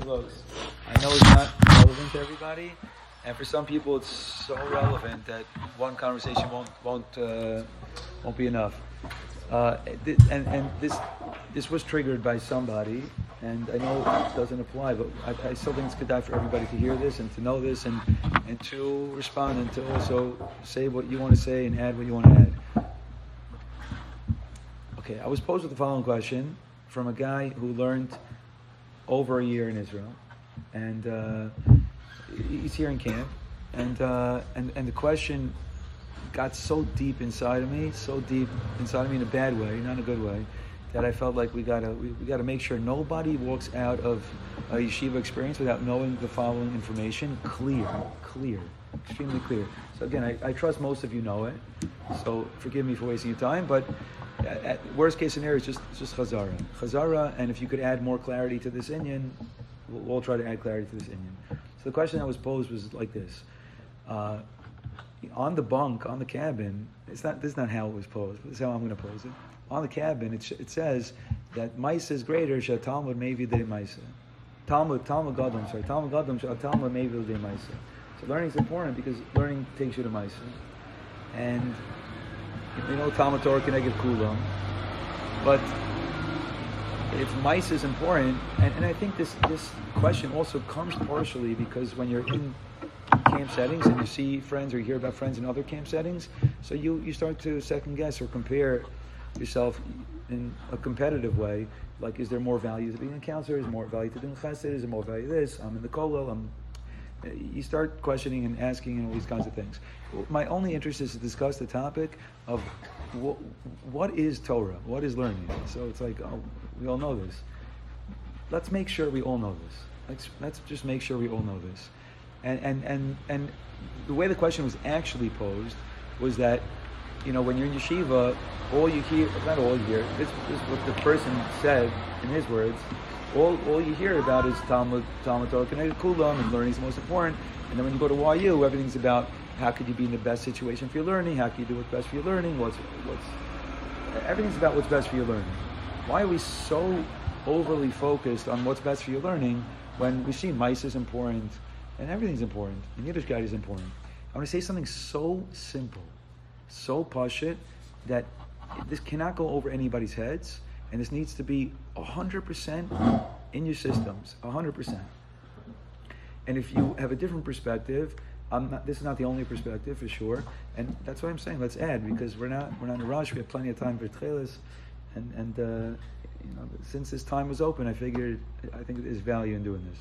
folks. I know it's not relevant to everybody, and for some people it's so relevant that one conversation won't be enough. And this was triggered by somebody, and I know it doesn't apply, but I still think it's good for everybody to hear this and to know this and to respond and to also say what you want to say and add what you want to add. Okay, I was posed with the following question from a guy who learned over a year in Israel, and he's here in camp, and the question got so deep inside of me in a bad way, not in a good way, that I felt like we gotta make sure nobody walks out of a yeshiva experience without knowing the following information clear, extremely clear. So again, I trust most of you know it, so forgive me for wasting your time, but at worst case scenario is just Chazara, and if you could add more clarity to this inyan, we'll try to add clarity to this inyan. So the question that was posed was like this. On the bunk, on the cabin, this is not how it was posed, but this is how I'm going to pose it. On the cabin, it says that Maisa is greater, Sha Talmud Mevi De Maisa. Talmud Gadol, Sha Talmud Mevi De Maisa. So learning is important because learning takes you to Maisa. And you know, Talmud Torah Keneged Kulam. But if Maisa is important, and I think this question also comes partially because when you're in camp settings and you see friends or you hear about friends in other camp settings, so you start to second guess or compare yourself in a competitive way, like is there more value to being a counselor, is there more value to doing chesed, is there more value to this, I'm in the kollel, you start questioning and asking and all these kinds of things. My only interest is to discuss the topic of what is Torah, what is learning. So it's like, we all know this. Let's make sure we all know this. Let's just make sure we all know this. And the way the question was actually posed was that, you know, when you're in yeshiva, all you hear, this is what the person said in his words, all you hear about is Talmud Torah Keneged Kulam, and learning is most important. And then when you go to YU, everything's about how could you be in the best situation for your learning, how can you do what's best for your learning, everything's about what's best for your learning. Why are we so overly focused on what's best for your learning when we see Maisa is important and everything's important and Yiddishkeit is important? I want to say something so simple, so pashut, that this cannot go over anybody's heads, and this needs to be 100% in your systems, 100%. And if you have a different perspective, this is not the only perspective for sure, and that's why I'm saying let's add, because we're not in a rush. We have plenty of time for tchelis, and you know, since this time was open, I think there's value in doing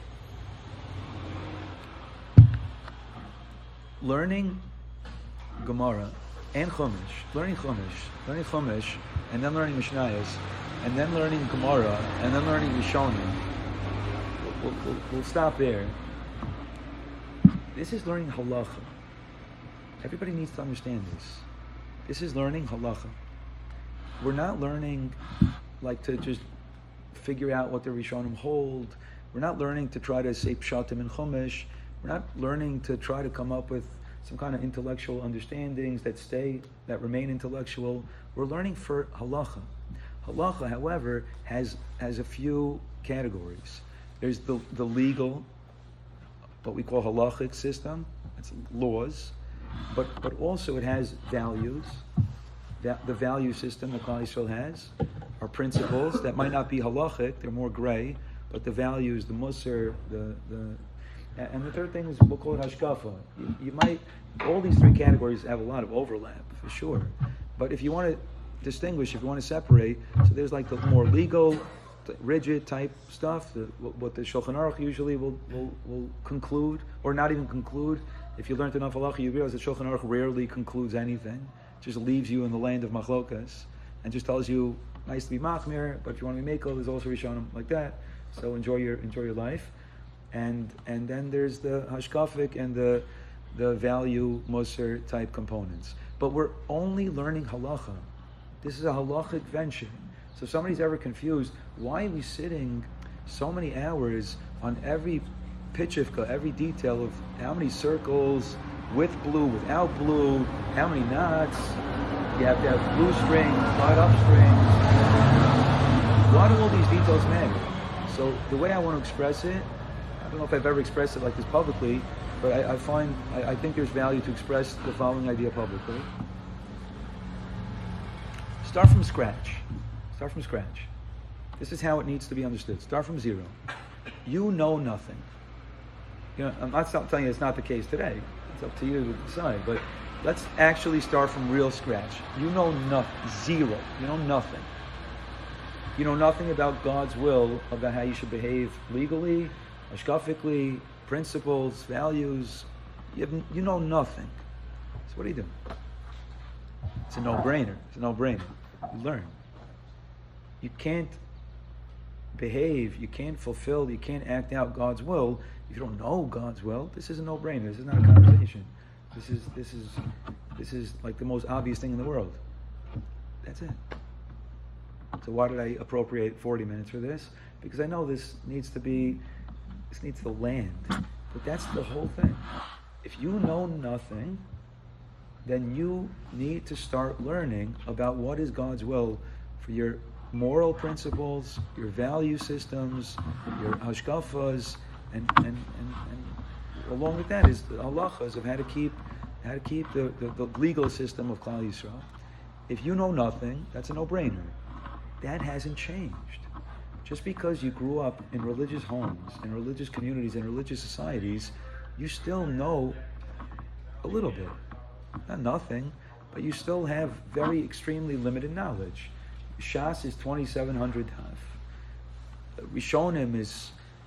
this. Learning Gemara and learning Chumash, and then learning Mishnayos, and then learning Gemara, and then learning Rishonim. We'll stop there. This is learning halacha. Everybody needs to understand this. This is learning halacha. We're not learning like to just figure out what the Rishonim hold. We're not learning to try to say pshatim in Chumash. We're not learning to try to come up with some kind of intellectual understandings that remain intellectual. We're learning for halacha. Halacha, however, has a few categories. There's the legal, what we call halachic system. It's laws, but also it has values. The value system that Klal Yisrael has are principles that might not be halachic; they're more gray. But the values, the musar, and the third thing is we'll call it hashkafa. You might, all these three categories have a lot of overlap for sure. But if you want to distinguish, if you want to separate, so there's like the more legal, rigid type stuff, what the Shulchan Aruch usually will conclude, or not even conclude. If you learned enough halacha, you realize that Shulchan Aruch rarely concludes anything. Just leaves you in the land of machlokas, and just tells you, nice to be machmir, but if you want to be mekel, there's also rishonim like that. So enjoy your life. And then there's the hashkafic and the value musar type components. But we're only learning halacha. This is a halachic venture. So if somebody's ever confused, why are we sitting so many hours on every pitchivka, every detail of how many circles, with blue, without blue, how many knots, you have to have blue strings, light up strings. Why do all these details matter? So the way I want to express it, I don't know if I've ever expressed it like this publicly, but I think there's value to express the following idea publicly. Start from scratch. Start from scratch. This is how it needs to be understood. Start from zero. You know nothing. I'm not telling you it's not the case today. It's up to you to decide. But let's actually start from real scratch. You know nothing. Zero. You know nothing. You know nothing about God's will, about how you should behave legally, hashkafically, principles, values. You know nothing. So what do you do? It's a no-brainer. It's a no-brainer. You learn. You can't behave, you can't fulfill, you can't act out God's will if you don't know God's will. This is a no-brainer. This is not a conversation. This is like the most obvious thing in the world. That's it. So why did I appropriate 40 minutes for this? Because I know this needs to land. But that's the whole thing. If you know nothing, then you need to start learning about what is God's will for your moral principles, your value systems, your hashkafas, and along with that is the halachas of how to keep the legal system of Klal Yisrael. If you know nothing, that's a no-brainer. That hasn't changed. Just because you grew up in religious homes, in religious communities, in religious societies, you still know a little bit. Not nothing, but you still have very extremely limited knowledge. Shas is 2,700 daf. Rishonim is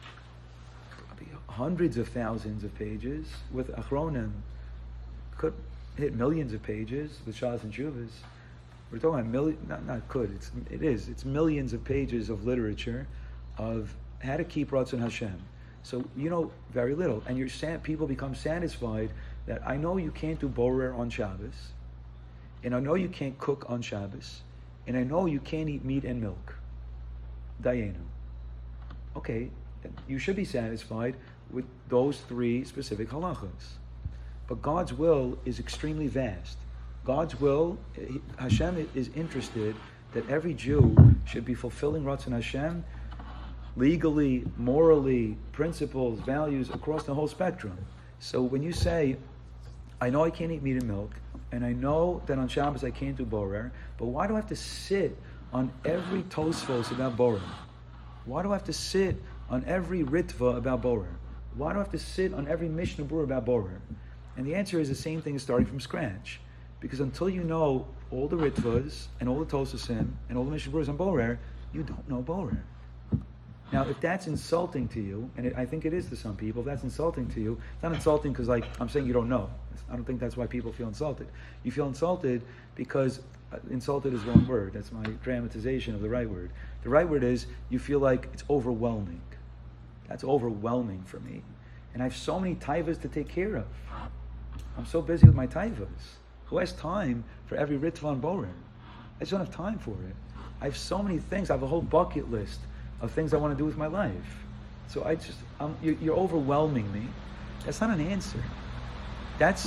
hundreds of thousands of pages. With Achronim, could hit millions of pages with Shas and Shuvas. We're talking about it's millions of pages of literature of how to keep Ratzon Hashem. So you know very little, and people become satisfied that I know you can't do borer on Shabbos, and I know you can't cook on Shabbos, and I know you can't eat meat and milk. Dayenu. Okay, you should be satisfied with those three specific halachas. But God's will is extremely vast. God's will, Hashem is interested that every Jew should be fulfilling Ratzon Hashem legally, morally, principles, values, across the whole spectrum. So when you say, I know I can't eat meat and milk, and I know that on Shabbos I can't do borer, but why do I have to sit on every Tosfos about borer? Why do I have to sit on every Ritva about borer? Why do I have to sit on every Mishnah Berurah about borer? And the answer is the same thing as starting from scratch. Because until you know all the Ritvas and all the Tosasim and all the Mishnah Berurahs on borer, you don't know borer. Now, if that's insulting to you, and I think it is to some people, if that's insulting to you, it's not insulting because I'm saying you don't know. I don't think that's why people feel insulted. You feel insulted because insulted is the wrong word. That's my dramatization of the right word. The right word is you feel like it's overwhelming. That's overwhelming for me. And I have so many taivas to take care of. I'm so busy with my taivas. Who has time for every ritva and borer? I just don't have time for it. I have so many things. I have a whole bucket list of things I want to do with my life. So you're overwhelming me. That's not an answer. That's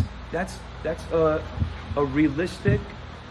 a realistic.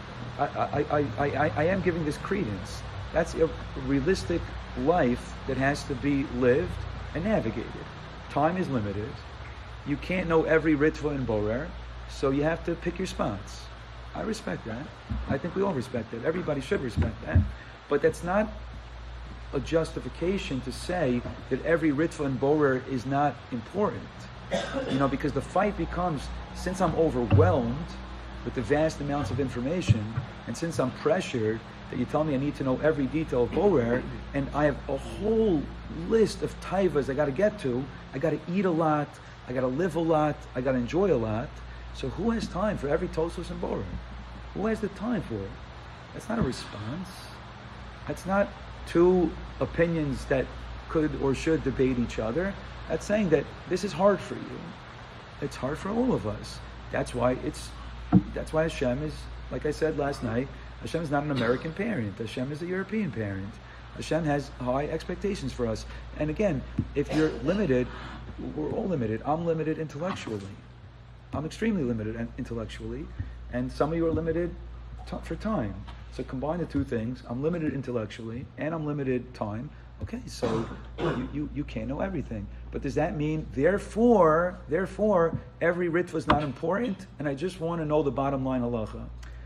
I am giving this credence. That's a realistic life that has to be lived and navigated. Time is limited. You can't know every ritva and borer, so you have to pick your spots. I respect that. I think we all respect that. Everybody should respect that. But that's not a justification to say that every ritva and borer is not important. Because the fight becomes, since I'm overwhelmed with the vast amounts of information, and since I'm pressured that you tell me I need to know every detail of borer, and I have a whole list of taivas I got to get to, I got to eat a lot, I got to live a lot, I got to enjoy a lot. So who has time for every tosos and borer? Who has the time for it? That's not a response. That's not two opinions that could or should debate each other. That's saying that this is hard for you. It's hard for all of us. That's why Hashem is, like I said last night, Hashem is not an American parent. Hashem is a European parent. Hashem has high expectations for us. And again, if you're limited, we're all limited. I'm limited intellectually. I'm extremely limited intellectually. And some of you are limited for time. So combine the two things. I'm limited intellectually and I'm limited time. Okay, so you can't know everything. But does that mean, therefore, every ritva is not important, and I just want to know the bottom line halacha?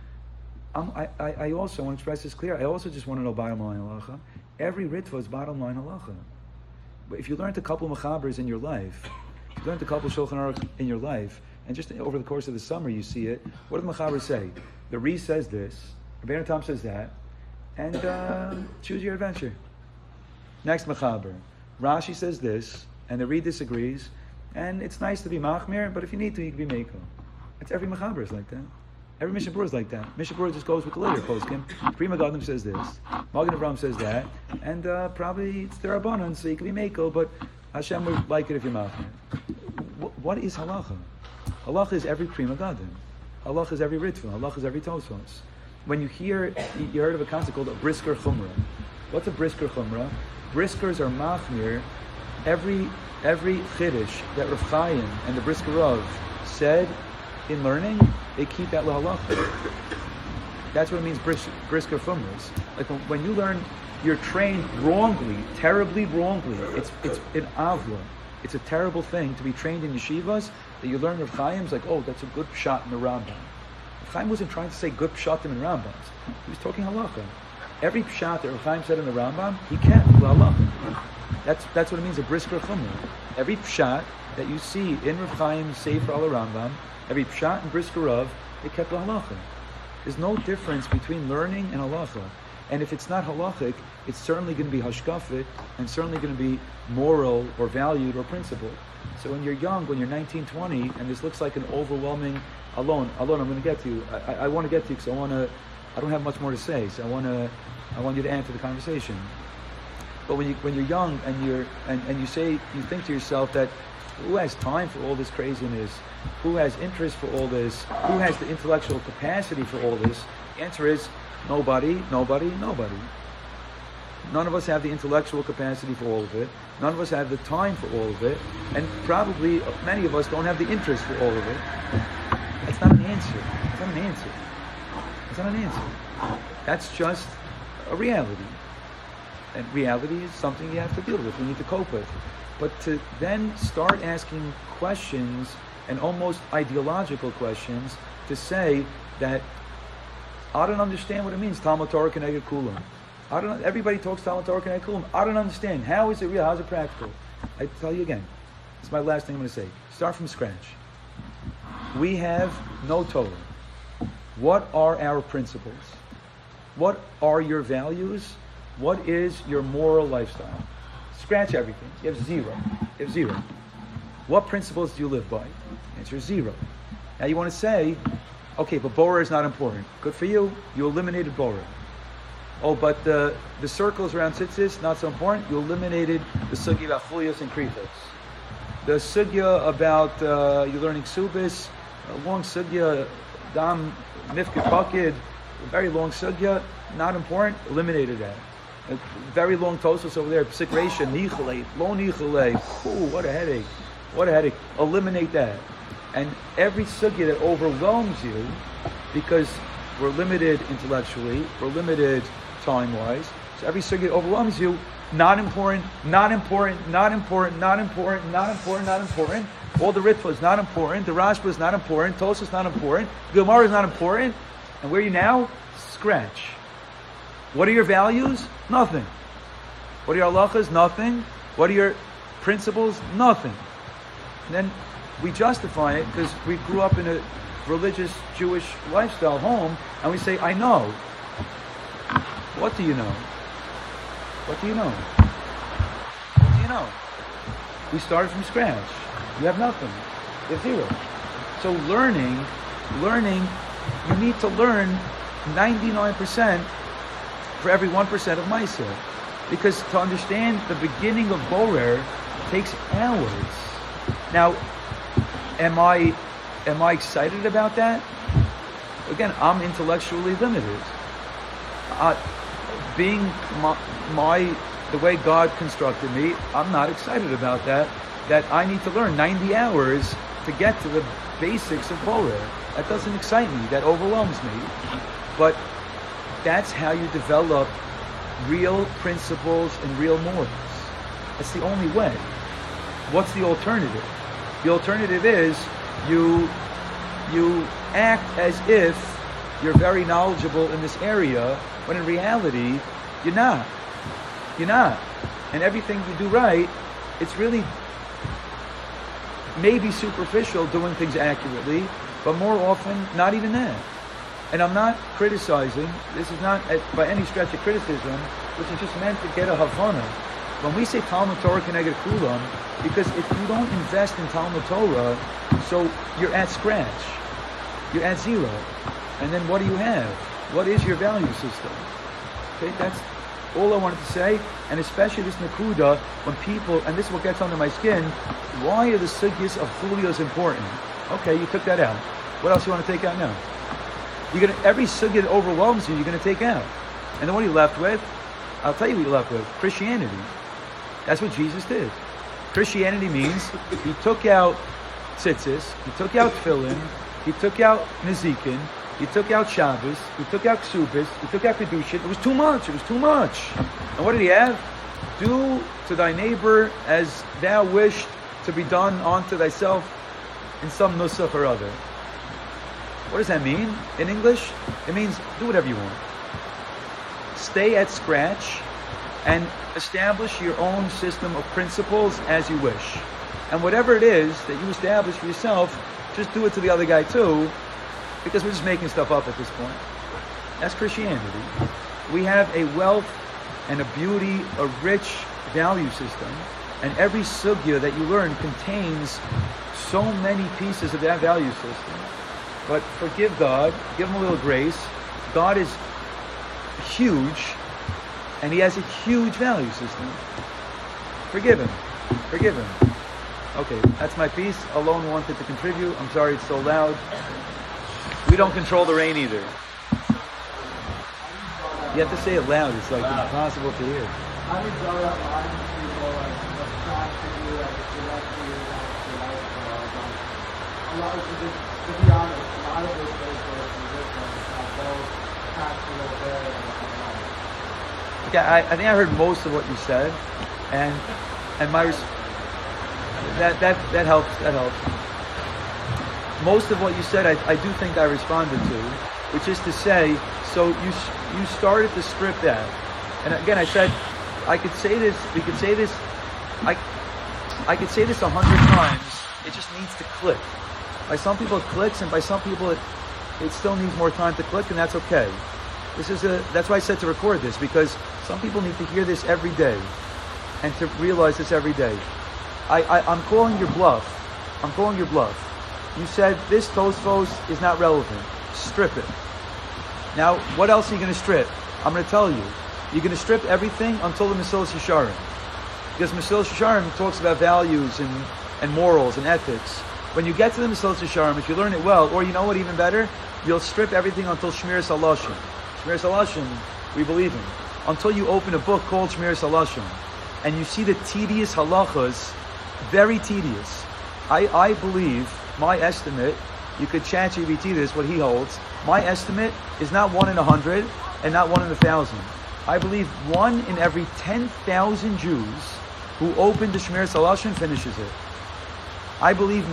I also want to express this clear. I also just want to know bottom line halacha. Every ritva is bottom line halacha. But if you learned a couple machabers in your life, if you learned a couple Shulchan Aruch in your life, and just over the course of the summer you see it, what do the machabers say? The Re says this, Rabbeinu Tam says that, and choose your adventure. Next machaber, Rashi says this, and the Re disagrees, and it's nice to be machmir, but if you need to, you can be meiko. It's every machaber is like that. Every Mishnah Berurah is like that. Mishnah Berurah just goes with the later poskim. Prima Gadim says this, Magen Avraham says that, and probably it's the Rabbanan, so you can be meiko, but Hashem would like it if you're machmir. What is halacha? Halacha is every Prima Gadim. Halacha is every Ritva. Halacha is every Tosfos. When you heard of a concept called a brisker chumrah. What's a brisker chumrah? Briskers are machmir. Every chiddush that Rav Chaim and the Brisker Rav said in learning, they keep that lahalacha. That's what it means brisker chumras. Like when you learn, you're trained wrongly, terribly wrongly. It's an avla. It's a terrible thing to be trained in yeshivas that you learn Rav Chaim's like, oh, that's a good shot in the Rambam. Rav Chaim wasn't trying to say good pshatim in Rambams. He was talking halacha. Every pshat that Rav Chaim said in the Rambam, he kept halacha. That's what it means, a brisker chumrah. Every pshat that you see in Rav Chaim's Sefer al Rambam, every pshat and brisker Rav, they kept halacha. There's no difference between learning and halacha. And if it's not halachic, it's certainly going to be hashkafit, and certainly going to be moral or valued or principled. So when you're young, when you're 19, 20, and this looks like an overwhelming alone, I'm going to get to you. I want to get to you because I don't have much more to say, so I want you to answer the conversation. But when you're young and you think to yourself that who has time for all this craziness? Who has interest for all this? Who has the intellectual capacity for all this? The answer is nobody. None of us have the intellectual capacity for all of it. None of us have the time for all of it. And probably many of us don't have the interest for all of it. That's not an answer. It's not an answer. That's just a reality. And reality is something you have to deal with, you need to cope with. But to then start asking questions, and almost ideological questions, to say that I don't understand what it means, Talmud Torah Keneged Kulam. Everybody talks Talmud Torah Keneged Kulam. I don't understand. How is it real? How is it practical? I tell you again. This is my last thing I'm going to say. Start from scratch. We have no Torah. What are our principles? What are your values? What is your moral lifestyle? Scratch everything. You have zero. What principles do you live by? Answer is zero. Now you want to say, okay, but Borah is not important. Good for you. You eliminated Borah. Oh, but the circles around tzitzis, not so important. You eliminated the sugya about chuliyos and kriyos. The sugya about you learning subis, a long sugya, dam mifkid pakid, very long sugya, not important. Eliminated that. A very long tosos over there, psik reisha, nichale, lo nichale. Ooh, what a headache. Eliminate that. And every sugya that overwhelms you, because we're limited intellectually, we're limited time-wise, so every sugya that overwhelms you, not important. All the Ritva is not important, the Rashba is not important, Tosas is not important, Gemara is not important, and where are you now? Scratch. What are your values? Nothing. What are your halachas? Nothing. What are your principles? Nothing. And then we justify it because we grew up in a religious Jewish lifestyle home, and we say, I know. What do you know? We started from scratch. You have nothing. You have zero. So learning, you need to learn 99% for every 1% of Maisa. Because to understand the beginning of Borer takes hours. Now, am I excited about that? Again, I'm intellectually limited. Being the way God constructed me, I'm not excited about that. That I need to learn 90 hours to get to the basics of Borer. That doesn't excite me. That overwhelms me. But that's how you develop real principles and real morals. That's the only way. What's the alternative? The alternative is you act as if you're very knowledgeable in this area, when in reality, you're not. You're not. And everything you do right, it's really maybe superficial, doing things accurately, but more often, not even that. And I'm not criticizing, this is not by any stretch of criticism, which is just meant to get a Havana. When we say Talmud Torah Keneged Kulam, because if you don't invest in Talmud Torah, so you're at scratch. You're at zero. And then what do you have? What is your value system? Okay, that's all I wanted to say. And especially this Nakuda, when people, and this is what gets under my skin, why are the sugyas of Chulios important? Okay, you took that out. What else you want to take out now? Every sugya that overwhelms you, you're going to take out. And then what are you left with? I'll tell you what you're left with. Christianity. That's what Jesus did. Christianity means he took out tzitzis, he took out tefillin, he took out nezikin, he took out Shabbos, he took out ksubis, he took out kedushin. It was too much. It was too much. And what did he have? Do to thy neighbor as thou wished to be done unto thyself in some nusach or other. What does that mean in English? It means do whatever you want. Stay at scratch and establish your own system of principles as you wish. And whatever it is that you establish for yourself, just do it to the other guy too, because we're just making stuff up at this point. That's Christianity. We have a wealth and a beauty, a rich value system, and every sugya that you learn contains so many pieces of that value system. But forgive God, give him a little grace. God is huge, and he has a huge value system. Forgive him. Forgive him. Okay, that's my piece. Alone wanted to contribute. I'm sorry it's so loud. We don't control the rain either. You have to say it loud. It's like impossible to hear. How do you draw that line to what's practically like a lot of it, to be honest, a lot of it goes for resistance at both practical there and Okay, I think I heard most of what you said, and my that helps. That helps. Most of what you said, I do think I responded to, which is to say, so you started to strip that, and again I said I could say this. We could say this. I could say this 100 times. It just needs to click. By some people it clicks, and by some people it still needs more time to click, and that's okay. That's why I said to record this, because some people need to hear this every day and to realize this every day. I'm calling your bluff. I'm calling your bluff. You said this Tosfos is not relevant. Strip it. Now, what else are you going to strip? I'm going to tell you. You're going to strip everything until the Mesilas Yesharim. Because Mesilas Yesharim talks about values and morals and ethics. When you get to the Mesilas Yesharim, if you learn it well, or you know what, even better, you'll strip everything until Shmiras Halashon. Shmiras Halashon, we believe in. Until you open a book called Shmiras Halashon, and you see the tedious halachas, very tedious. I believe, my estimate, you could chat GPT this, what he holds, my estimate is not 1 in 100 and not 1 in 1,000. I believe 1 in every 10,000 Jews who open the Shmiras Halashon finishes it. I believe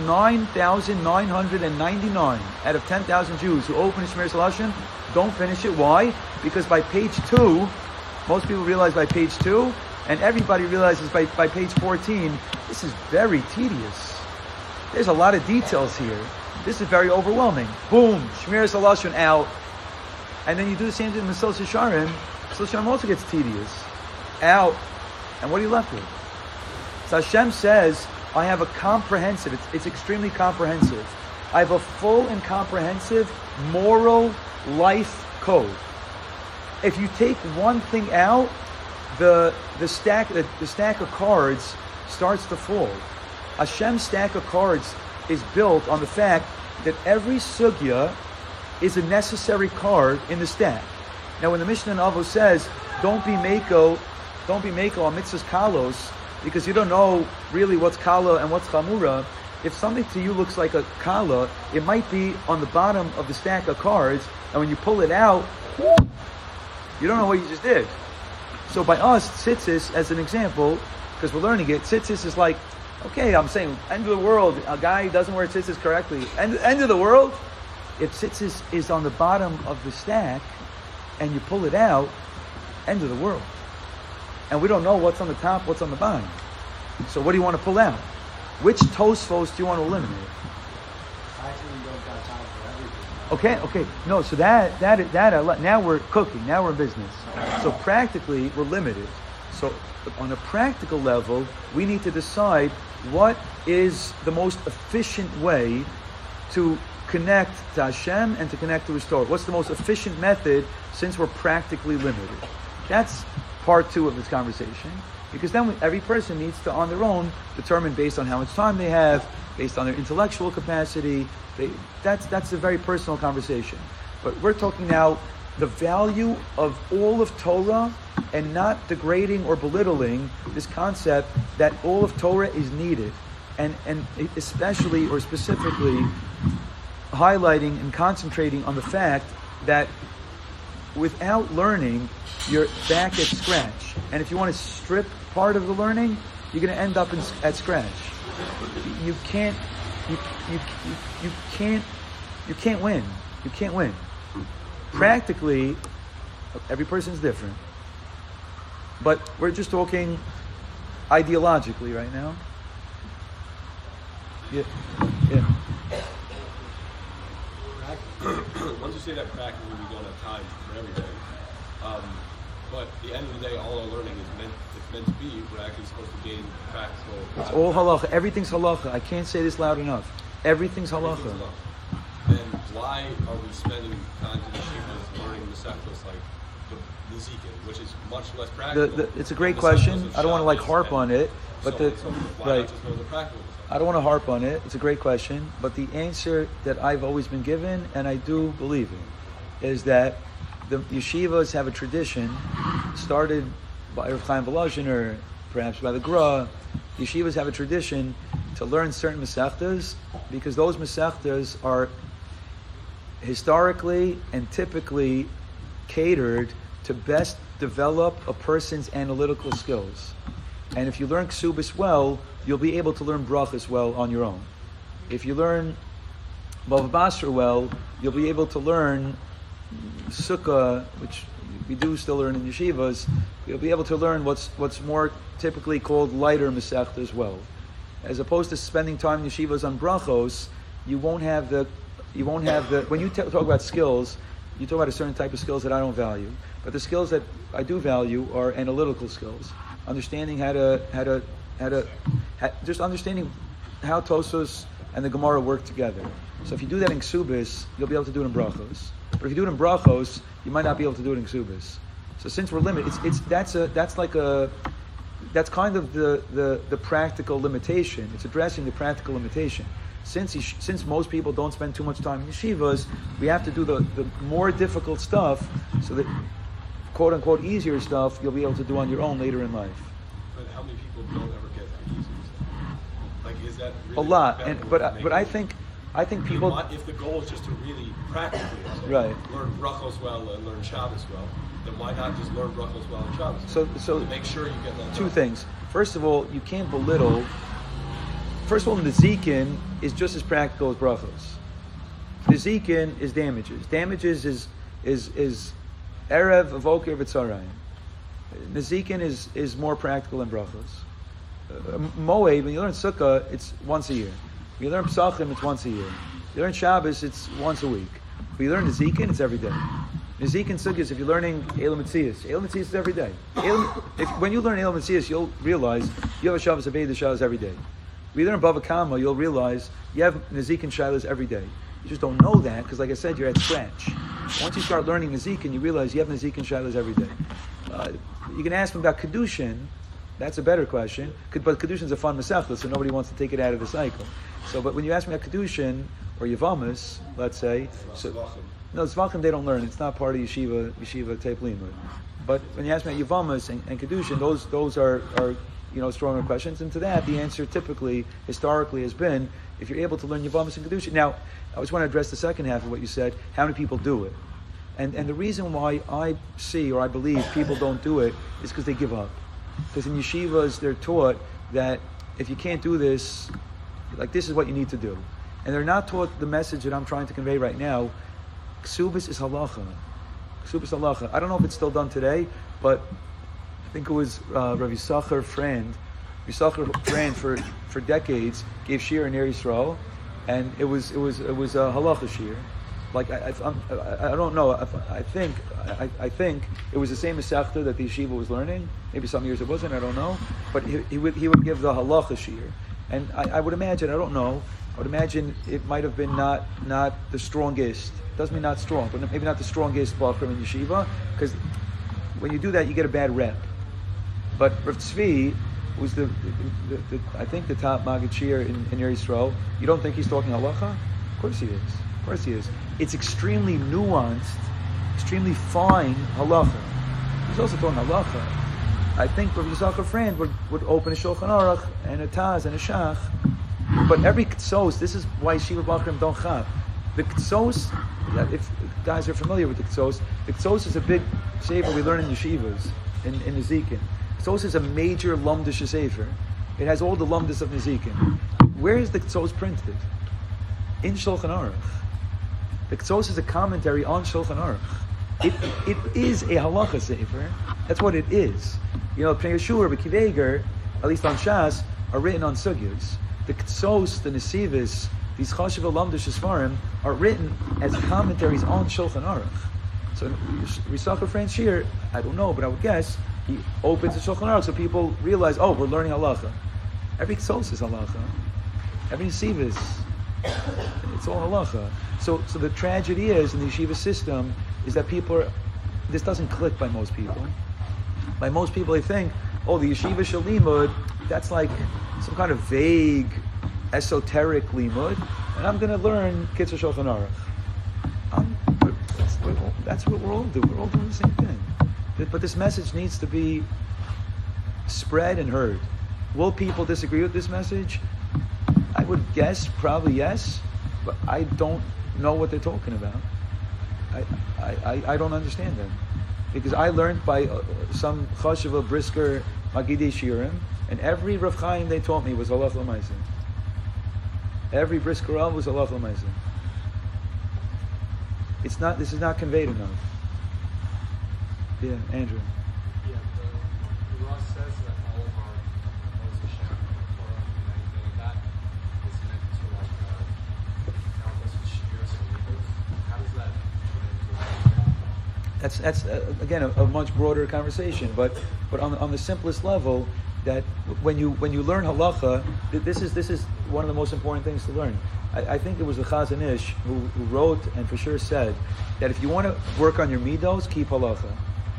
9,999 out of 10,000 Jews who open the Shmiras Halashon don't finish it. Why? Because by page 2, most people realize by page 2, and everybody realizes by page 14, this is very tedious. There's a lot of details here. This is very overwhelming. Boom, Shmiras Halashon out. And then you do the same thing with Mesilas Yesharim. Mesilas Yesharim also gets tedious. Out. And what are you left with? So Hashem says, I have a comprehensive, it's extremely comprehensive. I have a full and comprehensive moral life code. If you take one thing out, the stack of cards starts to fall. Hashem's stack of cards is built on the fact that every sugya is a necessary card in the stack. Now, when the Mishnah in Avos says, don't be mako on mitzvahs kalos, because you don't know really what's kala and what's chamura. If something to you looks like a kala, it might be on the bottom of the stack of cards, and when you pull it out, you don't know what you just did. So by us, tzitzis, as an example, because we're learning it, tzitzis is like, okay, I'm saying, end of the world, a guy doesn't wear tzitzis correctly. End of the world? If tzitzis is on the bottom of the stack, and you pull it out, end of the world. And we don't know what's on the top, what's on the bottom. So what do you want to pull out? Which Tosfos do you want to eliminate? Actually, you don't got time for everything. Okay. No, so that now we're cooking, now we're in business. So practically, we're limited. So on a practical level, we need to decide what is the most efficient way to connect to Hashem and to connect to His Torah. What's the most efficient method since we're practically limited? That's part 2 of this conversation. Because then every person needs to, on their own, determine based on how much time they have, based on their intellectual capacity. That's a very personal conversation. But we're talking now the value of all of Torah and not degrading or belittling this concept that all of Torah is needed. And especially or specifically highlighting and concentrating on the fact that without learning, you're back at scratch. And if you want to strip part of the learning, you're going to end up at scratch. You can't win. You can't win. Practically, every person's different. But we're just talking ideologically right now. Yeah. Once you say that practically, we don't have time for everything. But at the end of the day, all our learning is meant to be. We're actually supposed to gain practical. It's all halacha. Everything's halacha. I can't say this loud enough. Everything's halacha. Then why are we spending time to the yeshivas learning the sectors like the Zikin, which is much less practical? It's a great question. I don't want to harp on it, but why not just know the practical? I don't want to harp on it. It's a great question, but the answer that I've always been given, and I do believe it, is that the yeshivas have a tradition started by Rav Chaim Volozhin or perhaps by the Gra. Yeshivas have a tradition to learn certain mesechtas because those mesechtas are historically and typically catered to best develop a person's analytical skills. And if you learn Ksubis well, you'll be able to learn Brachas well on your own. If you learn Bava Basra well, you'll be able to learn Sukkah, which we do still learn in yeshivas. You'll be able to learn what's more typically called lighter Masechta as well. As opposed to spending time in yeshivas on Brachos, you won't have the when you talk about skills, you talk about a certain type of skills that I don't value. But the skills that I do value are analytical skills. Understanding just understanding how Tosos and the Gemara work together. So if you do that in Ksubis, you'll be able to do it in Brachos. But if you do it in Brachos, you might not be able to do it in Ksubis. So since we're limited, that's kind of the practical limitation. It's addressing the practical limitation. Since most people don't spend too much time in yeshivas, we have to do the more difficult stuff so that quote unquote easier stuff you'll be able to do on your own later in life. But how many people don't ever get the easier stuff? Like, is that really a lot? But I think people. If the goal is just to really practically learn Brachos well and learn Shabbos well, then why not just learn Brachos well and Shabbos? So to make sure you get that. Two things. First of all, you can't belittle. First of all, the Zikin is just as practical as Brachos. The Zikin is damages. Damages is Erev, Avoker, V'tzarayim. The Zikin is more practical than Brachos. Moed, when you learn Sukkah, it's once a year. When you learn Pesachim, it's once a year. You learn Shabbos, it's once a week. When you learn the Zikin, it's every day. The Zikin Sukkahs, if you're learning Elam Metzias is every day. When you learn Elam Metzias, you'll realize you have a Shabbos Avei the Shabbos every day. When you learn Bava Kama, you'll realize you have Nezikin Shilas every day. You just don't know that because, like I said, you're at scratch. Once you start learning Nezikin, you realize you have Nezikin Shilas every day. You can ask them about Kedushin. That's a better question. But Kedushin's a fun Masechta, so nobody wants to take it out of the cycle. But when you ask me about Kedushin or Yavamas, let's say, Zvachim they don't learn. It's not part of Yeshiva Tape Limud. But when you ask me about Yavamas and Kedushin, those are stronger questions. And to that, the answer typically, historically, has been if you're able to learn Yavamas and Kedushin. Now, I just want to address the second half of what you said. How many people do it? And the reason why I see or I believe people don't do it is because they give up. Because in yeshivas they're taught that if you can't do this, like this is what you need to do. And they're not taught the message that I'm trying to convey right now. Ksubis is halacha. Ksubis is halacha. I don't know if it's still done today, but I think it was Rav Yisachar Frand. Yisachar Frand for decades gave shir in Eretz Yisrael, and it was a halacha shir. Like I don't know. I think it was the same masechta that the yeshiva was learning. Maybe some years it wasn't. I don't know. But he would give the halacha shir, and I would imagine. I don't know. I would imagine it might have been not the strongest. Doesn't mean not strong, but maybe not the strongest bachram in yeshiva, because when you do that, you get a bad rep. But Rav Tzvi was the I think the top Maggid Shir in Eretz Yisrael. You don't think he's talking halacha? Of course he is. Of course he is. It's extremely nuanced, extremely fine halacha. He's also talking halacha. I think Rav Yisachar Frand would open a Shulchan Aruch and a Taz and a Shach. But every Ktsos, this is why Yeshiva Bachrim don't chap. The Ktsos, if guys are familiar with the Ktsos is a big sefer we learn in yeshivas, in Nezikin. Ktsos is a major Lumdish sefer. It has all the Lumdis of Nezikin. Where is the Ktsos printed? In Shulchan Aruch. The Ktsos is a commentary on Shulchan Aruch. It is a halacha sefer. That's what it is. You know, Pnei Yeshua, B'Kiveger, at least on Shas, are written on sugyas. The Ktsos, the Nesivis, these Chashiv Lamdish Sfarim are written as commentaries on Shulchan Aruch. So Yisachar Frand Shir, I don't know, but I would guess he opens the Shulchan Aruch so people realize, oh, we're learning halacha. Every Ktsos is halacha. Every Nesivis, it's all halacha. So the tragedy is in the yeshiva system is that this doesn't click by most people. By most people, they think, oh, the yeshiva shalimud, that's like some kind of vague, esoteric limud, and I'm going to learn Kitzur Shulchan Aruch. That's what we're all doing. We're all doing the same thing. But this message needs to be spread and heard. Will people disagree with this message? I would guess probably yes, but I don't know what they're talking about. I don't understand them. Because I learned by some Chashiva Brisker Magidei Shirim, and every Rav Chaim they taught me was Halach L'Maaseh. Every Brisker Rav was Halach L'Maaseh. This is not conveyed enough. Yeah, Andrew. Yeah, the Ross says that all of our Moses Hashem, Torah, and anything like that is meant to help us with Shmiras and Leaders. How does that fit into That's again a much broader conversation, but on the simplest level, that when you learn halacha, this is one of the most important things to learn. I think it was the Chazon Ish who wrote and for sure said that if you want to work on your midos, keep halacha.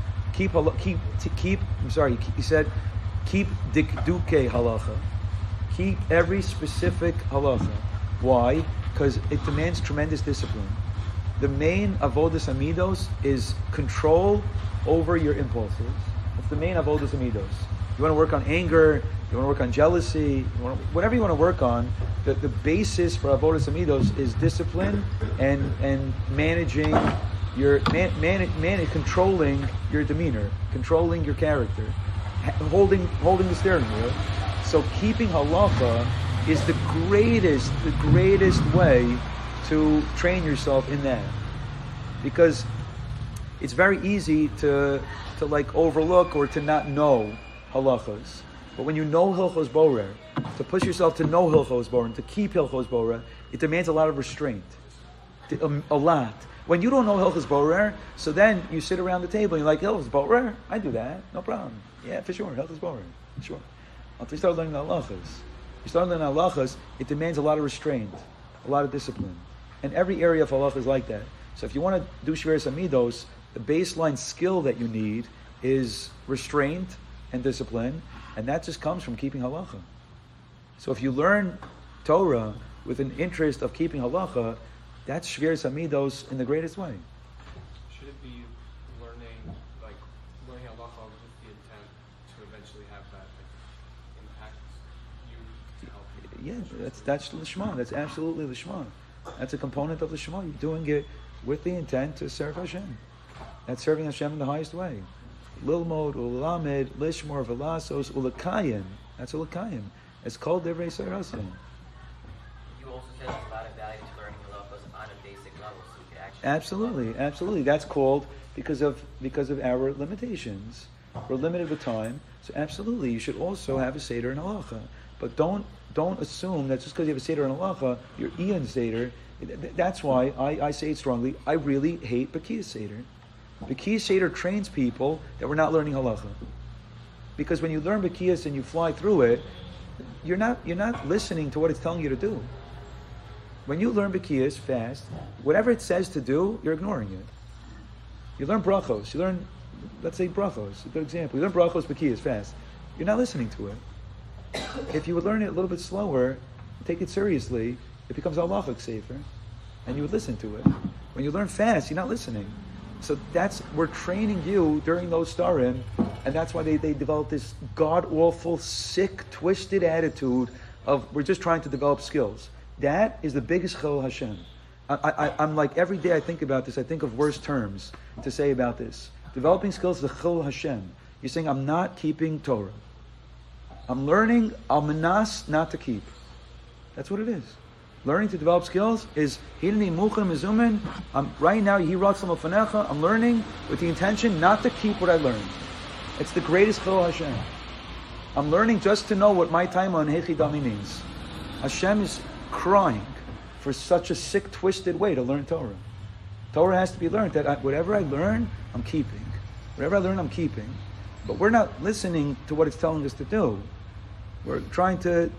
He said, keep dikduke halacha. Keep every specific halacha. Why? Because it demands tremendous discipline. The main avodas amidos is control over your impulses. That's the main avodas amidos. You want to work on anger, you want to work on jealousy, whatever you want to work on, the basis for avodas amidos is discipline and managing your controlling your demeanor, controlling your character, holding the steering wheel. So keeping halacha is the greatest way to train yourself in that, because it's very easy to like overlook or to not know halachas. But when you know Hilchos Borer, to push yourself to know Hilchos Borer and to keep Hilchos Borer, it demands a lot of restraint, a lot. When you don't know Hilchos Borer, so then you sit around the table and you're like, Hilchos Borer, I do that, no problem. Yeah, for sure, Hilchos Borer, sure. Until you start learning the halachas, it demands a lot of restraint, a lot of discipline. And every area of halacha is like that. So if you want to do Shveres Amidos, the baseline skill that you need is restraint and discipline, and that just comes from keeping halacha. So if you learn Torah with an interest of keeping halacha, that's Shveres Amidos in the greatest way. Should it be learning halacha with the intent to eventually have that impact you to help you? Yeah, that's the Shema. That's absolutely the Shema. That's a component of the Shema. You're doing it with the intent to serve Hashem. That's serving Hashem in the highest way. Lilmod, ulamed, lishmor, velasos, ulakayim. That's ulakayim. It's called Divrei Sorasim. You also said there's a lot of value to learning halachos on a basic level, so you could actually... Absolutely. That's called because of our limitations. We're limited with time, so absolutely, you should also have a Seder and halacha. But don't assume that just because you have a Seder and halacha, you're Ian Seder. That's why I say it strongly. I really hate Bakiyas Seder. Bakiyas Seder trains people that we're not learning halacha. Because when you learn Bakiyas and you fly through it, you're not listening to what it's telling you to do. When you learn Bakiyas fast, whatever it says to do, you're ignoring it. You learn brachos. You learn, let's say brachos, a good example. You learn brachos Bakiyas fast. You're not listening to it. If you would learn it a little bit slower, take it seriously, it becomes halachic safer, and you would listen to it. When you learn fast, you're not listening. So we're training you during those starim, and that's why they develop this god-awful, sick, twisted attitude of we're just trying to develop skills. That is the biggest chil Hashem. I'm like, every day I think about this, I think of worse terms to say about this. Developing skills is the chil Hashem. You're saying, I'm not keeping Torah. I'm learning al-manas not to keep. That's what it is. Learning to develop skills is hineni muchim mezumin. Right now, I'm learning with the intention not to keep what I learned. It's the greatest chil Hashem. I'm learning just to know what my time on Hechidami means. Hashem is crying for such a sick, twisted way to learn Torah. Torah has to be learned. That whatever I learn, I'm keeping. Whatever I learn, I'm keeping. But we're not listening to what it's telling us to do. We're trying to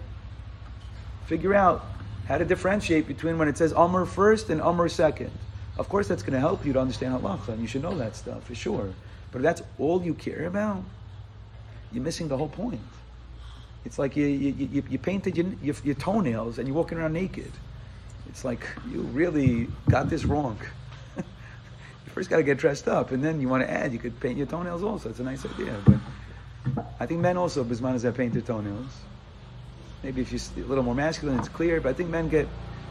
figure out how to differentiate between when it says Amr first and Amr second. Of course, that's going to help you to understand halacha, and you should know that stuff for sure. But if that's all you care about, you're missing the whole point. It's like you painted your toenails and you're walking around naked. It's like you really got this wrong. You first got to get dressed up, and then you want to add, you could paint your toenails also. It's a nice idea. But I think men also, bismanas, have paint their toenails. Maybe if you're a little more masculine, it's clear. But I think men get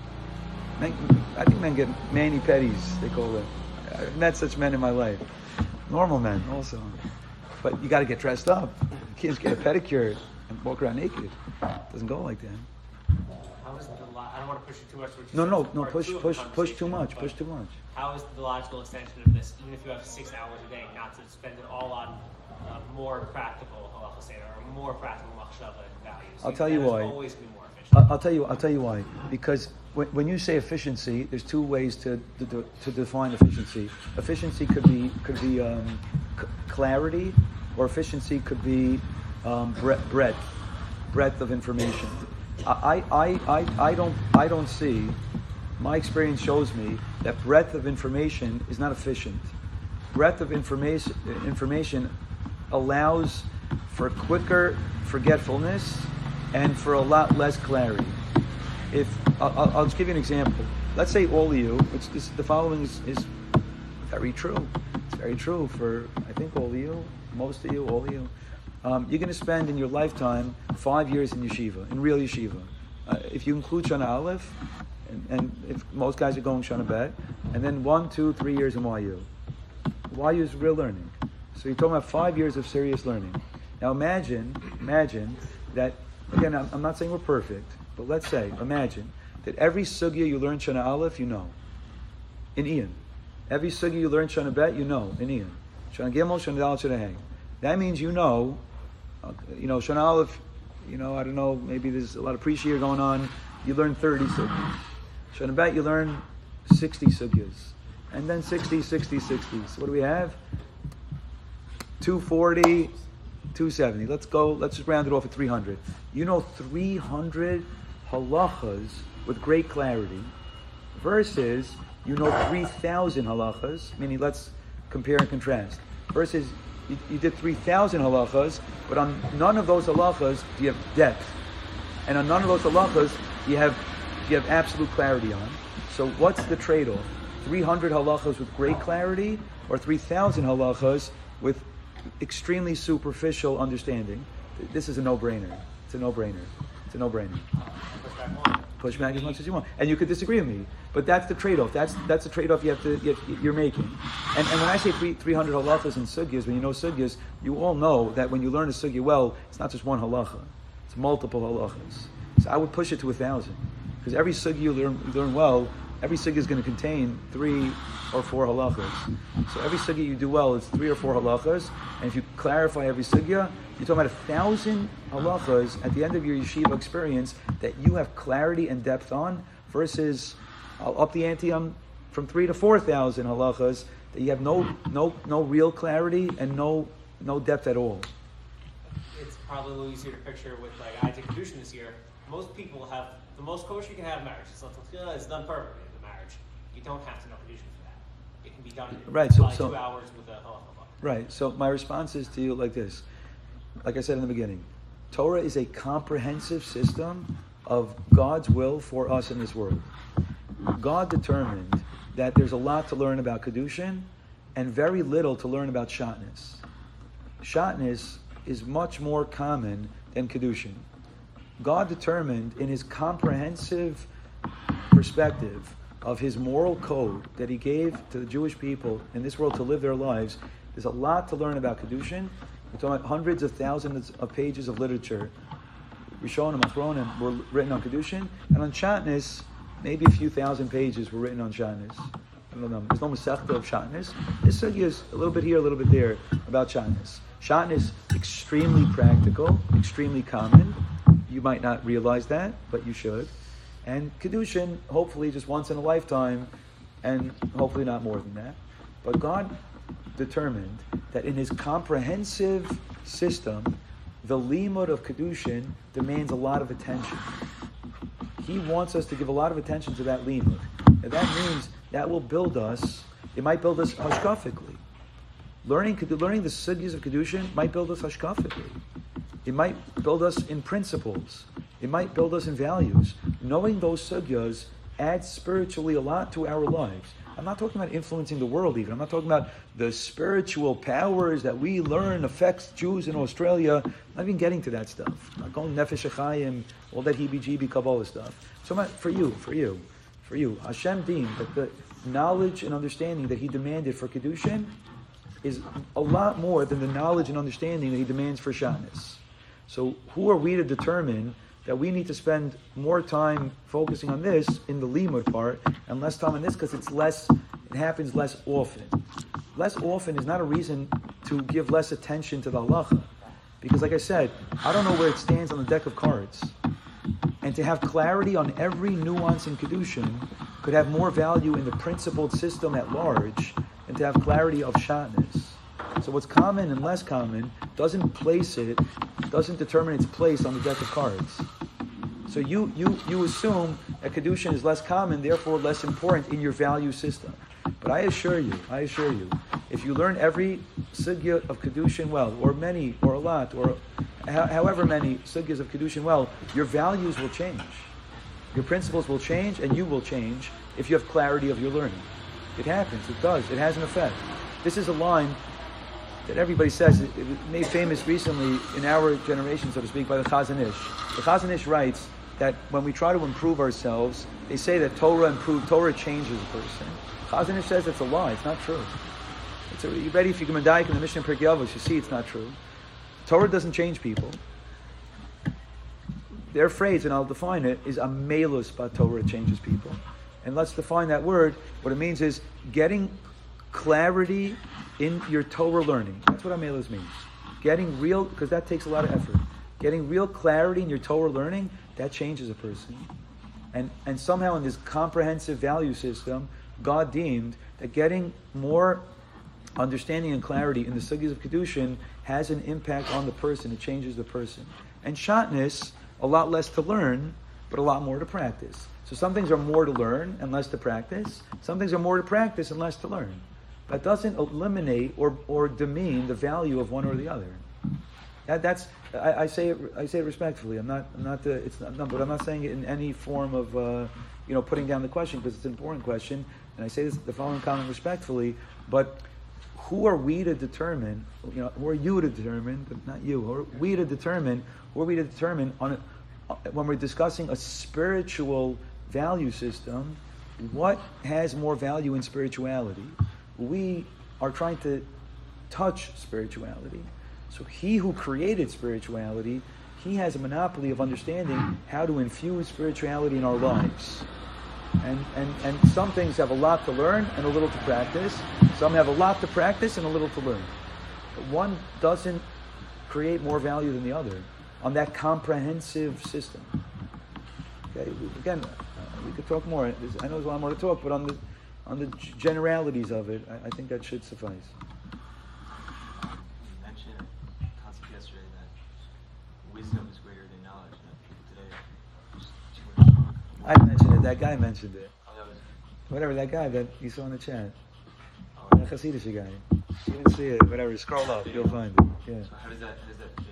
mani-pedis, they call it. I've met such men in my life. Normal men also. But you got to get dressed up. You can't just get a pedicure and walk around naked. It doesn't go like that. How is I don't want to push you too much. No. Push too much. How is the logical extension of this, even if you have 6 hours a day, not to spend it all on more practical halacha seder or more practical machshava values? I'll tell you why. Always be more efficient. I'll tell you why. Because when you say efficiency, there's two ways to define efficiency. Efficiency could be clarity, or efficiency could be breadth of information. I don't see. My experience shows me that breadth of information is not efficient. Breadth of information allows for quicker forgetfulness and for a lot less clarity. If I'll just give you an example. Let's say all of you, the following is very true. It's very true for, I think, all of you, most of you, all of you. You're going to spend in your lifetime 5 years in yeshiva, in real yeshiva. If you include Shana Aleph, and if most guys are going Shana Bet, and then 1, 2, 3 years in YU. YU is real learning. So you're talking about 5 years of serious learning. Now imagine that, again, I'm not saying we're perfect, but let's say, imagine that every sugya you learn Shana Aleph, you know, in Ian. Every sugya you learn Shana Bet, you know, in Ian. Shana Gimel, Shana Dal, Shana Hey. That means you know, Shana Aleph, I don't know, maybe there's a lot of pre-shir going on, you learn 30 sugyas. Shana Bet, you learn 60 sugyas. And then 60. So what do we have? 240, 270. Let's just round it off at 300. You know 300 halachas with great clarity versus you know 3,000 halachas, meaning let's compare and contrast. Versus you did 3,000 halachas, but on none of those halachas do you have depth. And on none of those halachas do you have absolute clarity on. So what's the trade-off? 300 halachas with great clarity or 3,000 halachas with extremely superficial understanding? This is a no-brainer. It's a no-brainer. Push back on. Push back as much as you want, and you could disagree with me, but that's the trade-off. That's the trade-off you're making. And when I say 300 halachas and sugyas, when you know sugyas, you all know that when you learn a sugya well, it's not just one halacha; it's multiple halachas. So I would push it to 1,000, because every sugya you learn well, every sugya is going to contain 3 or 4 halachas. So every sugya you do well is 3 or 4 halachas, and if you clarify every sugya, you're talking about 1,000 halachas at the end of your yeshiva experience that you have clarity and depth on, versus I'll up the ante on from 3 to 4,000 halachas that you have no real clarity and no depth at all. It's probably a little easier to picture with like I did Kedushin this year. Most people have the most kosher you can have in marriage. It's done perfectly in the marriage. You don't have to know Kedushin for that. It can be done in Right, so 2 hours with a halacha. Right. So my response is to you like this. Like I said in the beginning, Torah is a comprehensive system of God's will for us in this world. God determined that there's a lot to learn about Kedushin and very little to learn about Shatnez. Shatnez is much more common than Kedushin. God determined in his comprehensive perspective of his moral code that he gave to the Jewish people in this world to live their lives, there's a lot to learn about Kedushin. We're talking about hundreds of thousands of pages of literature. Rishonim, Achronim were written on Kedushin, and on Shatnez, maybe a few thousand pages were written on Shatnez. I don't know. There's no Masechta of Shatnez. This sugya is a little bit here, a little bit there about Shatnez. Shatnez, extremely practical, extremely common. You might not realize that, but you should. And Kedushin, hopefully just once in a lifetime, and hopefully not more than that. But God determined that in his comprehensive system, the limud of Kedushin demands a lot of attention. He wants us to give a lot of attention to that limud. And that means that will build us, it might build us hashkafically. Learning the sugyas of Kedushin might build us hashkafically. It might build us in principles. It might build us in values. Knowing those sugyas adds spiritually a lot to our lives. I'm not talking about influencing the world even. I'm not talking about the spiritual powers that we learn affects Jews in Australia. I'm not even getting to that stuff. I'm not going Nefesh HaChaim, all that heebie-jeebie Kabbalah stuff. So for you, Hashem deemed that the knowledge and understanding that he demanded for Kedushin is a lot more than the knowledge and understanding that he demands for Shatnez. So who are we to determine that we need to spend more time focusing on this in the limud part and less time on this because it happens less often. Less often is not a reason to give less attention to the halacha. Because like I said, I don't know where it stands on the deck of cards. And to have clarity on every nuance in Kedushin could have more value in the principled system at large than to have clarity of Shatnez. So what's common and less common doesn't determine its place on the deck of cards. So you assume that Kedushin is less common, therefore less important in your value system. But I assure you, if you learn every sugya of Kedushin well, or many, or a lot, or however many sugyas of Kedushin well, your values will change. Your principles will change, and you will change if you have clarity of your learning. It happens, it does, it has an effect. This is a line that everybody says, it was made famous recently in our generation, so to speak, by the Chazon Ish. The Chazon Ish writes that when we try to improve ourselves, they say that Torah changes a person. Chazon Ish says it's a lie, it's not true. You ready if you can medayik in the Mishnah Pirkei Avos, you see it's not true. Torah doesn't change people. Their phrase, and I'll define it, is amelus ba Torah changes people. And let's define that word. What it means is getting clarity in your Torah learning. That's what amelus means. Getting real, because that takes a lot of effort. Getting real clarity in your Torah learning, that changes a person. And somehow in this comprehensive value system, God deemed that getting more understanding and clarity in the sugyas of Kedushin has an impact on the person. It changes the person. And Shatnez, a lot less to learn, but a lot more to practice. So some things are more to learn and less to practice. Some things are more to practice and less to learn. That doesn't eliminate or demean the value of one or the other. I say it respectfully. But I'm not saying it in any form of putting down the question, because it's an important question. And I say the following comment respectfully. But who are we to determine? Who are you to determine? But not you. Who are we to determine when we're discussing a spiritual value system, what has more value in spirituality? We are trying to touch spirituality. So he who created spirituality, he has a monopoly of understanding how to infuse spirituality in our lives. And some things have a lot to learn and a little to practice. Some have a lot to practice and a little to learn. But one doesn't create more value than the other on that comprehensive system. Okay, again, we could talk more. I know there's a lot more to talk, but on the generalities of it, I think that should suffice. You mentioned a concept yesterday that wisdom is greater than knowledge, and people today are just too much. I mentioned it. That guy mentioned it. Oh, that was Whatever, that guy that you saw in the chat. oh, That Hasidic guy. You didn't see it. Whatever. Scroll up. You'll find it. Yeah. So how does that fit?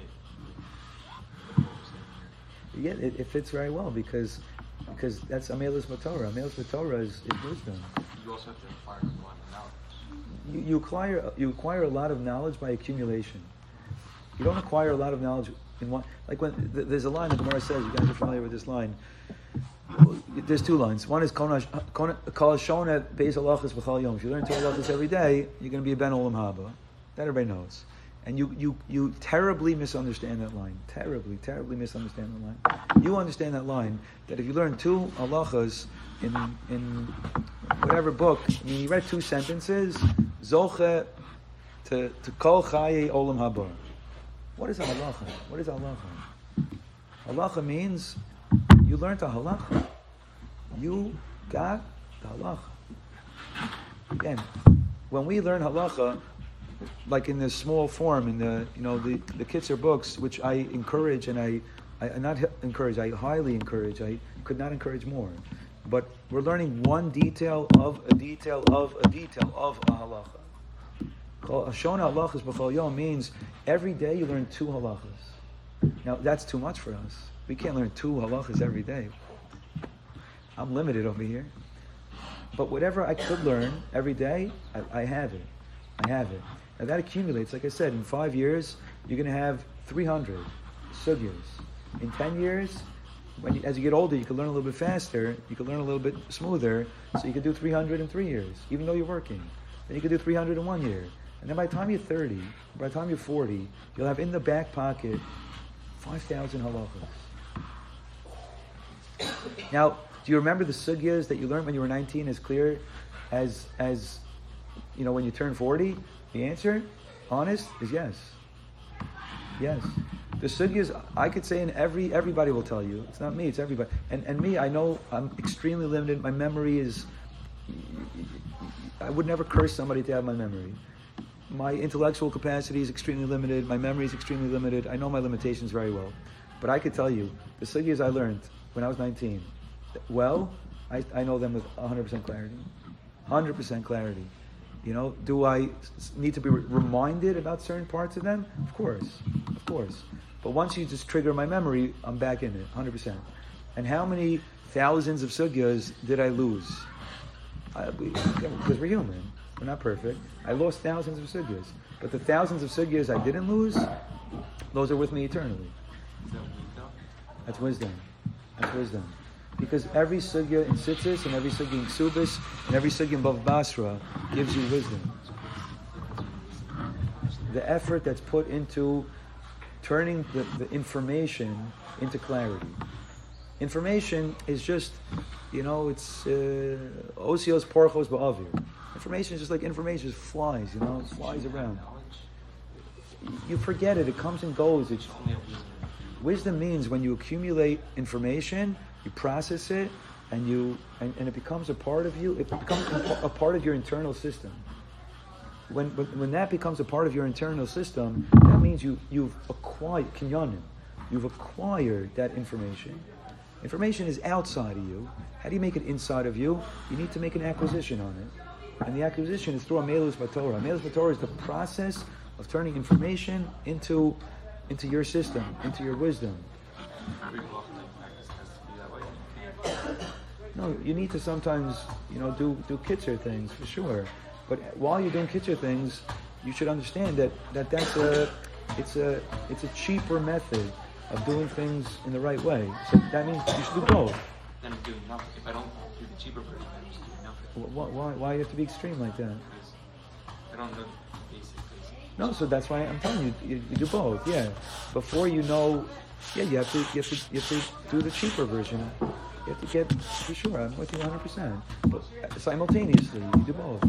Yeah, it fits very well because that's Amelis Matorah. Amelis Matorah is wisdom. You also have to acquire a lot of knowledge. You acquire a lot of knowledge by accumulation. You don't acquire a lot of knowledge in one. Like when there's a line the Gemara says, you guys are familiar with this line. There's two lines. One is Kol Shona Beis Halachos B'chal Yom. If you learn two halachos every day, you're going to be a Ben Olam Haba. That everybody knows. And you terribly misunderstand that line. Terribly misunderstand that line. You understand that line that if you learn two halachas in whatever book, I mean, you read two sentences, Zoche to Kol Chaye Olam Haba. What is a halacha? What is a halacha? Halacha means you learned a halacha. You got the halacha. Again, when we learn halacha, like in the small form, in the the Kitzur books, which I encourage and I not encourage, I highly encourage. I could not encourage more. But we're learning one detail of a detail of a detail of a halacha. Shona halachas b'chol yom means every day you learn two halachas. Now that's too much for us. We can't learn two halachas every day. I'm limited over here. But whatever I could learn every day, I have it. I have it. Now that accumulates. Like I said, in 5 years, you're going to have 300 sugyas. In 10 years, as you get older, you can learn a little bit faster. You can learn a little bit smoother. So you can do 300 in 3 years, even though you're working. Then you can do 300 in 1 year. And then by the time you're 30, by the time you're 40, you'll have in the back pocket 5,000 halachas. Now, do you remember the sugyas that you learned when you were 19 as clear as when you turn 40? The answer, honest, is yes. Yes. The sugyas, I could say, everybody will tell you. It's not me, it's everybody. And me, I know I'm extremely limited. My memory is, I would never curse somebody to have my memory. My intellectual capacity is extremely limited. My memory is extremely limited. I know my limitations very well. But I could tell you, the sugyas I learned when I was 19, well, I know them with 100% clarity. 100% clarity. Do I need to be reminded about certain parts of them? Of course. But once you just trigger my memory, I'm back in it, 100%. And how many thousands of sugyas did I lose? Because we're human. We're not perfect. I lost thousands of sugyas. But the thousands of sugyas I didn't lose, those are with me eternally. Is that wisdom? That's wisdom. That's wisdom. Because every sugya in Tzitzis and every sugya in Ksubis and every sugya in Bava Basra gives you wisdom. The effort that's put into turning the information into clarity. Information is just, it's osios porchos ba'avir. Information is just like information, just flies, it flies around. You forget it comes and goes. Wisdom means when you accumulate information, you process it, and it becomes a part of you. It becomes a part of your internal system. When that becomes a part of your internal system, that means you've acquired kinyanim. You've acquired that information. Information is outside of you. How do you make it inside of you? You need to make an acquisition on it, and the acquisition is through Amelus Matorah. Amelus Matorah is the process of turning information into your system, into your wisdom. Every block of practice has to be that way. No, you need to sometimes, do kitzur things for sure. But while you're doing kitzur things, you should understand that it's a cheaper method of doing things in the right way. So that means you should do both. Then I'm doing nothing. If I don't do the cheaper version, I'm just doing nothing. Why you have to be extreme like that? Because I don't know basic. No, so that's why I'm telling you, you do both. Yeah, before you know, yeah, you have to do the cheaper version. You have to get, for sure, I'm with you 100%. But simultaneously, you do both.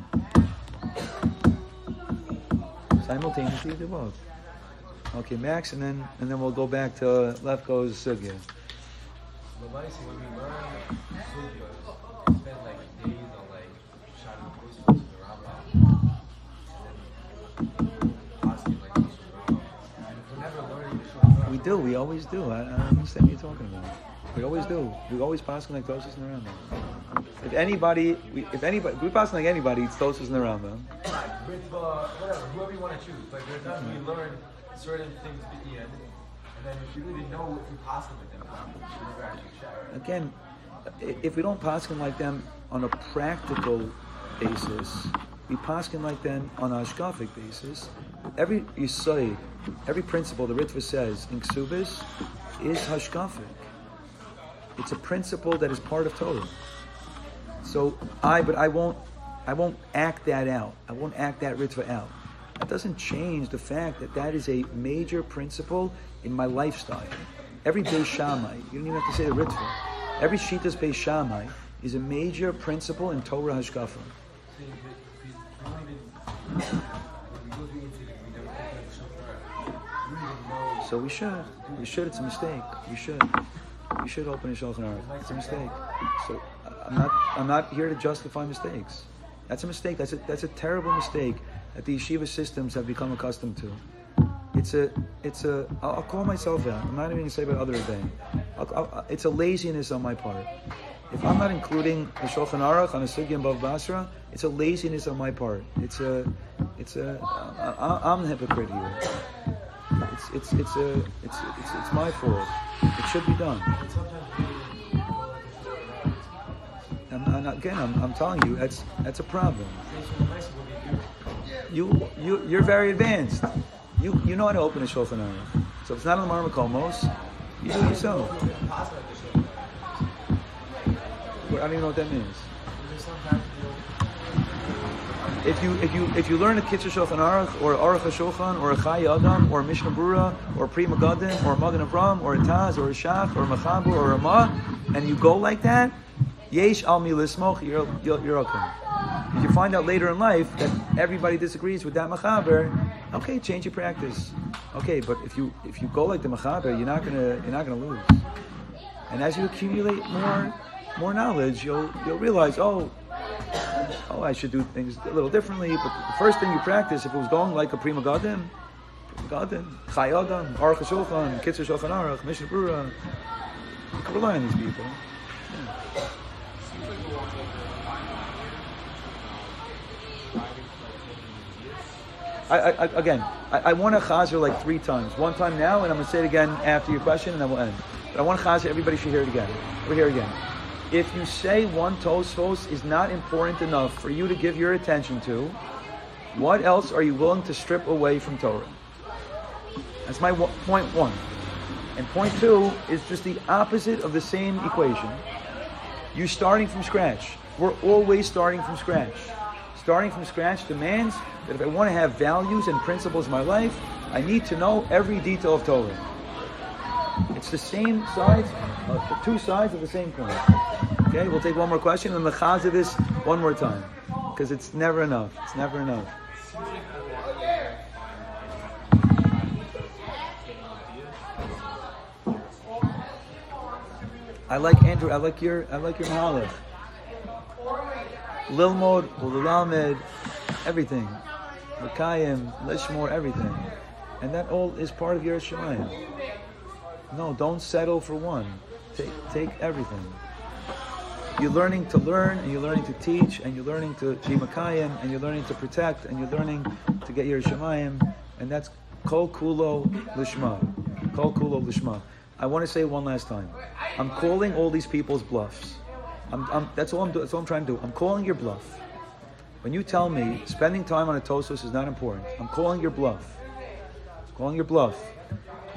Simultaneously, you do both. Okay, Max, and then we'll go back to Lefko's sugya. But honestly, when we learn sugyas, we spend like days on like shouting Christmas in the Rambam, and then asking like what's wrong. And if we're never learning the Shulchan We do. We always do. I don't understand what you're talking about. We always do. We always pass like Tosus in the Rambam. If we pass like anybody, it's Tosus in the Rambam. with whatever, whoever you want to choose. Like there's nothing we learn certain things at the end, and then if you really know if you pass them with them, you never actually share. Again, if we don't paskin like them on a practical basis, we paskin like them on a hashkafic basis. Every yisod, every principle the Ritva says in Ksubis is hashkafic. It's a principle that is part of Torah. So I won't act that out. I won't act that Ritva out. That doesn't change the fact that that is a major principle in my lifestyle. Every Beis Shammai, you don't even have to say the Ritva. Every Shitas Beis Shammai is a major principle in Torah Hashkafa. So we should. It's a mistake. We should open a Shulchan Aruch. It's a mistake. So I'm not here to justify mistakes. That's a mistake. That's a terrible mistake that the yeshiva systems have become accustomed to. I'll call myself out. I'm not even going to say about other things. It's a laziness on my part. If I'm not including the Shulchan Aruch on a sugya in Bav Basra, it's a laziness on my part. I'm the hypocrite here. It's my fault. It should be done. I'm telling you, that's a problem. You're very advanced. You know how to open a Shulchan Aruch. So if it's not on the Mar Makomos, you do it yourself. I don't even know what that means. If you learn a Kitzur Shulchan Aruch or Aruch HaShulchan or a Chai Adam or a Mishnah Brura or Pri Megadim or a Magen Avram or a Taz or a Shach or a Mechaber or a Ramah, and you go like that, Yesh al mi lismoch, you're okay. If you find out later in life that everybody disagrees with that Mechaber, okay, change your practice. Okay, but if you go like the Mechaber, you're not gonna lose. And as you accumulate more knowledge, you'll realize, oh, I should do things a little differently. But the first thing you practice, if it was going like a Pri Megadim, Chai Adam, Aruch HaShulchan, Kitzur Shulchan Aruch, Mishnah Brura, you can rely on these people. Yeah. I want to chazer like 3 times. One time now, and I'm going to say it again after your question, and then we'll end. But I want to chazer, everybody should hear it again. We're here again. If you say one Tosfos is not important enough for you to give your attention to, what else are you willing to strip away from Torah? That's my point 1. And point 2 is just the opposite of the same equation. You're starting from scratch. We're always starting from scratch. Starting from scratch demands that if I want to have values and principles in my life, I need to know every detail of Torah. It's the same sides, the 2 sides of the same coin. Okay, we'll take one more question and let's chazer this one more time, because it's never enough. It's never enough. I like Andrew. I like your mahalach. Lilmod, Ululamed, everything. L'kayim, Lishmor, everything. And that all is part of your Yerushalayim. No, don't settle for one. Take everything. You're learning to learn, and you're learning to teach, and you're learning to be Makayim, and you're learning to protect, and you're learning to get Yerushalayim, and that's Kol Kulo Lishma. Kol Kulo Lishma. I want to say it one last time. I'm calling all these people's bluffs. That's all I'm doing. That's all I'm trying to do. I'm calling your bluff. When you tell me spending time on a Tosfos is not important, I'm calling your bluff. Calling your bluff.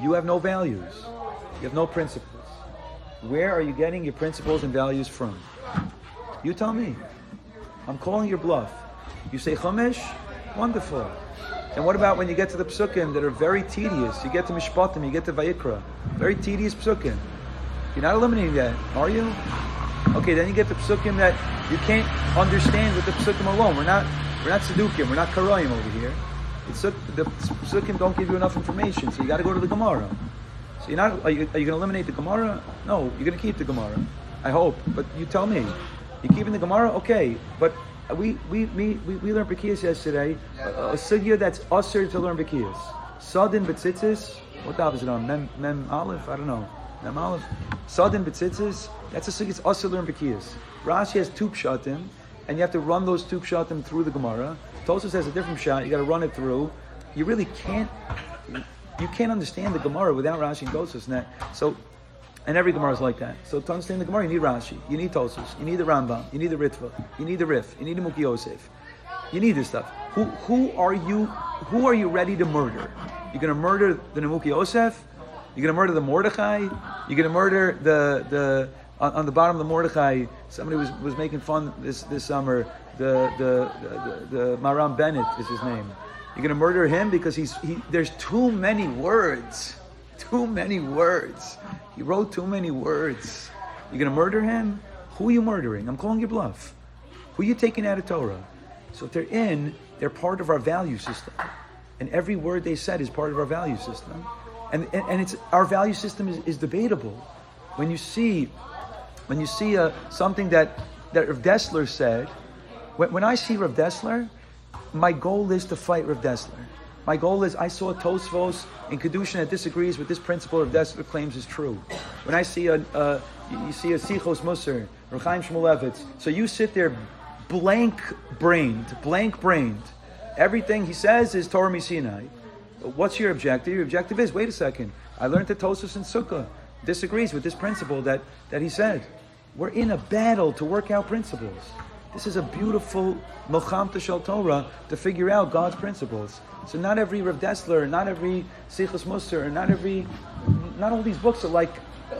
You have no values. You have no principles. Where are you getting your principles and values from? You tell me. I'm calling your bluff. You say Chumash? Wonderful. And what about when you get to the psukim that are very tedious? You get to Mishpatim, you get to Vayikra. Very tedious psukim. You're not eliminating that, are you? Okay, then you get the psukim that you can't understand with the psukim alone. We're not Tzedukim, we're not Karayim over here. The psukim don't give you enough information, so you got to go to the Gemara. So you're not. Are you going to eliminate the Gemara? No, you're going to keep the Gemara. I hope, but you tell me. You're keeping the Gemara, okay? But we learned Bekiyas yesterday. A sugya that's usher to learn Bekiyas. Sadin betzitzis. What the is it on? Mem Aleph? I don't know. Mem Aleph. Sadin betzitzis. That's a sugya that's usher to learn Bekiyas. Rashi has two pshatim, and you have to run those two pshatim through the Gemara. Tosfos has a different shot. You got to run it through. You really can't. You can't understand the Gemara without Rashi and Tosfos. So, and every Gemara is like that. So to understand the Gemara, you need Rashi, you need Tosfos, you need the Rambam, you need the Ritva, you need the Rif, you need the Muki Yosef. You need this stuff. Who are you ready to murder? You're going to murder the Nemuki Yosef? You're going to murder the Mordechai? You're going to murder the on the bottom of the Mordechai? Somebody was making fun this summer. The Maram Bennett is his name. You're going to murder him because there's too many words. Too many words. He wrote too many words. You're going to murder him? Who are you murdering? I'm calling your bluff. Who are you taking out of Torah? So if they're part of our value system. And every word they said is part of our value system. And it's our value system is debatable. When you see something that Rav Dessler said, when I see Rav Dessler, my goal is to fight Rav Dessler. My goal is, I saw Tosfos in Kedushin that disagrees with this principle Rav Dessler claims is true. When I see you see a Sichos Musar, Rav Chaim Shmulevitz, so you sit there blank-brained. Everything he says is Torah Misinai. What's your objective? Your objective is, wait a second, I learned that Tosfos in Sukkah disagrees with this principle that he said. We're in a battle to work out principles. This is a beautiful Milchamta Shel Torah to figure out God's principles. So not every Rav Dessler, not every Sichos Musar, not all these books are like,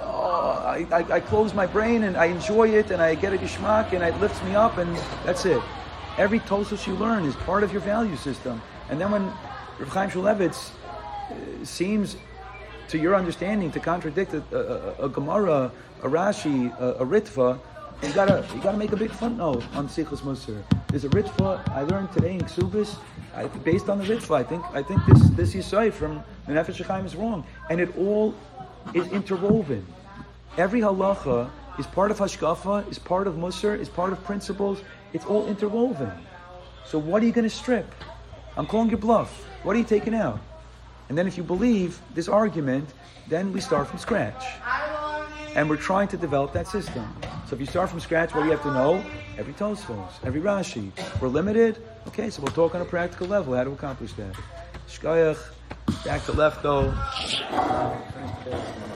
I close my brain and I enjoy it and I get a geshmak and it lifts me up and that's it. Every Tosfos you learn is part of your value system. And then when Rav Chaim Shmulevitz seems, to your understanding, to contradict a Gemara, a Rashi, a Ritva, you gotta make a big footnote on Sichos Musar. There's a Ritva I learned today in Ksubis. Based on the Ritva, I think this Yisai from the Nefesh HaChaim is wrong, and it all is interwoven. Every halacha is part of hashkafa, is part of Musar, is part of principles. It's all interwoven. So what are you going to strip? I'm calling your bluff. What are you taking out? And then if you believe this argument, then we start from scratch. And we're trying to develop that system. So if you start from scratch, what do you have to know? Every Tosfos, every Rashi. We're limited? Okay, so we'll talk on a practical level how to accomplish that. Shkoyach, back to left though.